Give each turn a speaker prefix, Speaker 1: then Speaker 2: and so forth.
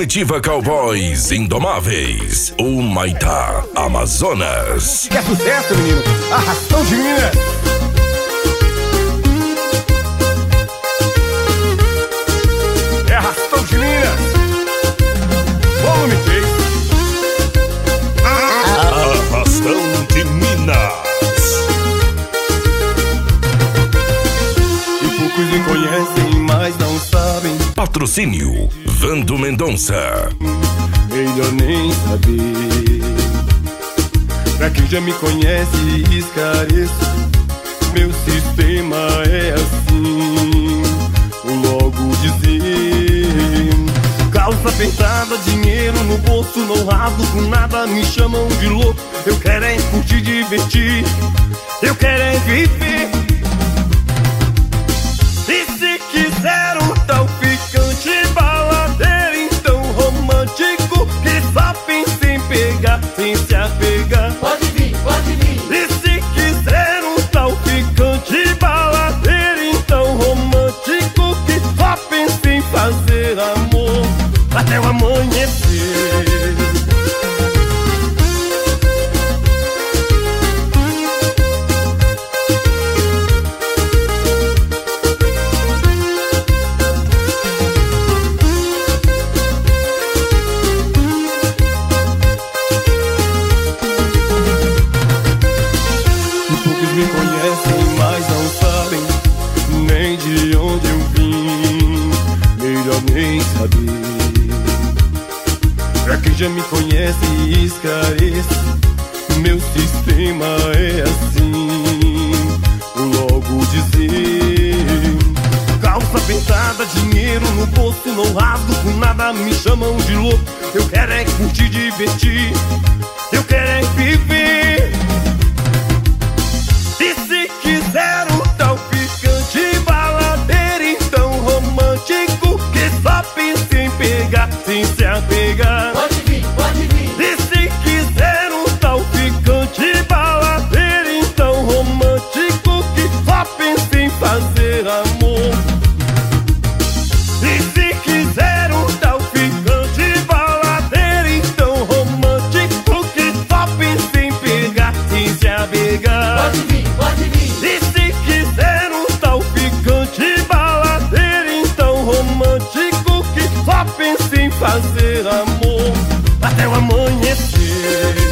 Speaker 1: Comitiva Cowboys Indomáveis, o Maitá Amazonas.
Speaker 2: Que é sucesso, menino. Arrastão de Minas. É arrastão de Minas. Volume 3.
Speaker 1: Arrastão de Minas.
Speaker 3: E poucos me conhecem, mas não sabem.
Speaker 1: Patrocínio Vando Mendonça.
Speaker 3: Melhor nem saber. Pra quem já me conhece, esclareço. Meu sistema é assim. Vou logo dizer: calça apertada, dinheiro no bolso, não rasgo com nada, me chamam de louco. Eu quero é curtir, divertir, eu quero é viver. E se quiser um tal ficante, baladeiro, então romântico, que só pensa em pegar, sem se apegar.
Speaker 4: Pode vir, pode vir.
Speaker 3: E se quiser um tal ficante, baladeiro, então romântico, que só pensa em fazer amor até o amanhecer. Me conhecem, mas não sabem nem de onde eu vim. Melhor nem saber. Pra quem já me conhece, esclareço. Meu sistema é assim. Vou logo dizer: calça apertada, dinheiro no bolso, não rasgo com nada, me chamam de louco. Eu quero é curtir, divertir, eu quero é viver. E se quiser um tal ficante, baladeiro, então romântico, que só pensa em pegar, sem se apegar.
Speaker 4: Pode vir, pode vir.
Speaker 3: E se quiser um tal ficante, baladeiro, então romântico, que só pensa em fazer amor. E se quiser um tal ficante, baladeiro, então romântico, que só pensa em pegar, sem se apegar.
Speaker 4: Pode vir, pode vir.
Speaker 3: E se quiser um tal ficante, baladeiro, então romântico, que só pensa em fazer amor até o amanhecer.